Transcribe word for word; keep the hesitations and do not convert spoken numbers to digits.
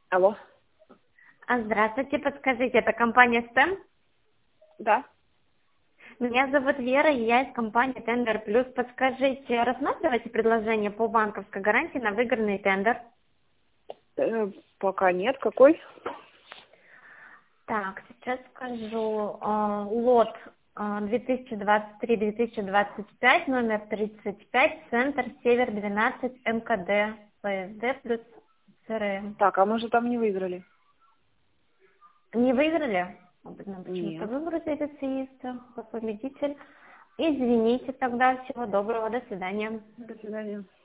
Алло. А, Здравствуйте, подскажите, это компания Стэн? Да. Меня зовут Вера, и я из компании Тендер Плюс. Подскажите, рассматриваете предложение по банковской гарантии на выигранный тендер? Э, пока нет. Какой? Так, сейчас скажу. Э, лот э, две тысячи двадцать три - две тысячи двадцать пять, номер тридцать пять, центр Север двенадцать, МКД, ПСД плюс ЦРМ. Так, а мы же там не выиграли. Не выиграли? Нам почему-то Нет. выбрать этот как победитель. Извините тогда. Всего доброго. До свидания. До свидания.